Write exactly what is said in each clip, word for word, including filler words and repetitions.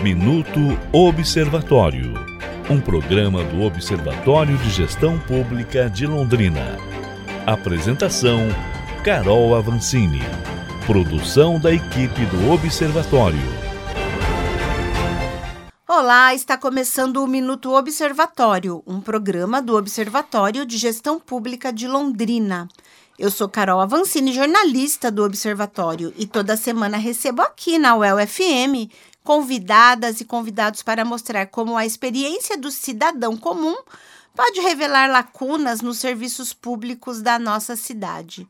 Minuto Observatório, um programa do Observatório de Gestão Pública de Londrina. Apresentação: Carol Avancini. Produção da equipe do Observatório. Olá, está começando o Minuto Observatório, um programa do Observatório de Gestão Pública de Londrina. Eu sou Carol Avancini, jornalista do Observatório, e toda semana recebo aqui na U E L F M convidadas e convidados para mostrar como a experiência do cidadão comum pode revelar lacunas nos serviços públicos da nossa cidade.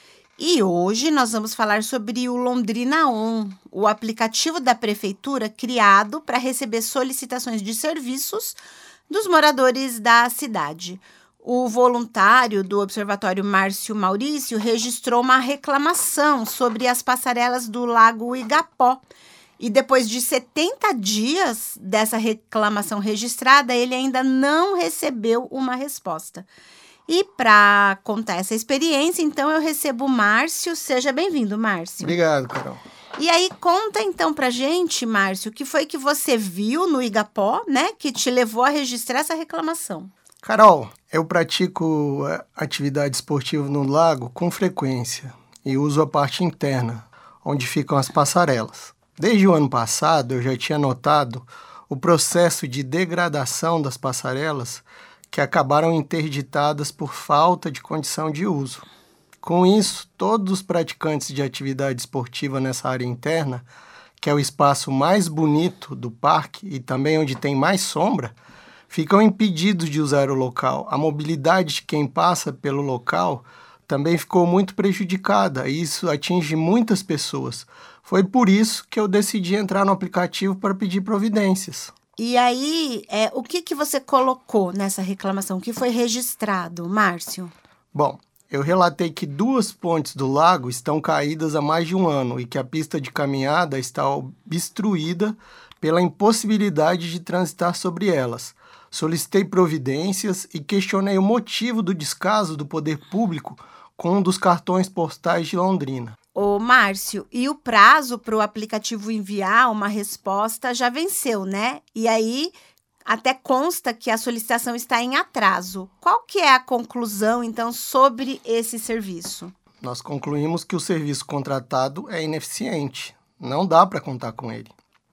E hoje nós vamos falar sobre o Londrina On, o aplicativo da prefeitura criado para receber solicitações de serviços dos moradores da cidade. O voluntário do Observatório, Márcio Maurício, registrou uma reclamação sobre as passarelas do Lago Igapó. E depois de setenta dias dessa reclamação registrada, ele ainda não recebeu uma resposta. E para contar essa experiência, então, eu recebo o Márcio. Seja bem-vindo, Márcio. Obrigado, Carol. E aí, conta então pra gente, Márcio, o que foi que você viu no Igapó, né, que te levou a registrar essa reclamação? Carol, eu pratico atividade esportiva no lago com frequência e uso a parte interna, onde ficam as passarelas. Desde o ano passado, eu já tinha notado o processo de degradação das passarelas que acabaram interditadas por falta de condição de uso. Com isso, todos os praticantes de atividade esportiva nessa área interna, que é o espaço mais bonito do parque e também onde tem mais sombra, ficam impedidos de usar o local. A mobilidade de quem passa pelo local também ficou muito prejudicada e isso atinge muitas pessoas. Foi por isso que eu decidi entrar no aplicativo para pedir providências. E aí, é, o que, que você colocou nessa reclamação? O que foi registrado, Márcio? Bom, eu relatei que duas pontes do lago estão caídas há mais de um ano e que a pista de caminhada está obstruída pela impossibilidade de transitar sobre elas. Solicitei providências e questionei o motivo do descaso do poder público com um dos cartões postais de Londrina. Ô, Márcio, e o prazo para o aplicativo enviar uma resposta já venceu, né? E aí, até consta que a solicitação está em atraso. Qual que é a conclusão, então, sobre esse serviço? Nós concluímos que o serviço contratado é ineficiente. Não dá para contar com ele.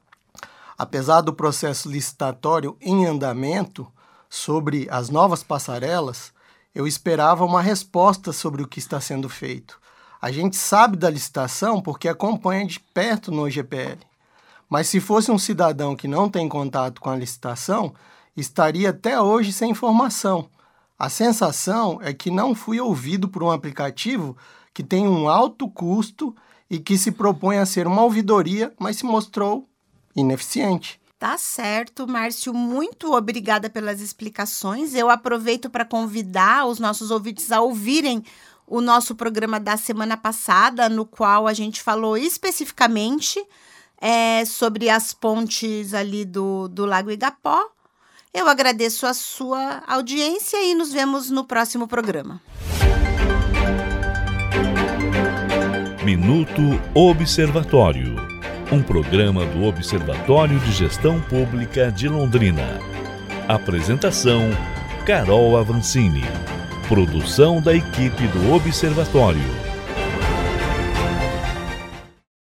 Apesar do processo licitatório em andamento sobre as novas passarelas, eu esperava uma resposta sobre o que está sendo feito. A gente sabe da licitação porque acompanha de perto no G P L. Mas se fosse um cidadão que não tem contato com a licitação, estaria até hoje sem informação. A sensação é que não fui ouvido por um aplicativo que tem um alto custo e que se propõe a ser uma ouvidoria, mas se mostrou ineficiente. Tá certo, Márcio. Muito obrigada pelas explicações. Eu aproveito para convidar os nossos ouvintes a ouvirem o nosso programa da semana passada, no qual a gente falou especificamente é, sobre as pontes ali do, do Lago Igapó. Eu agradeço a sua audiência e nos vemos no próximo programa. Minuto Observatório, um programa do Observatório de Gestão Pública de Londrina. Apresentação: Carol Avancini. Produção da equipe do Observatório.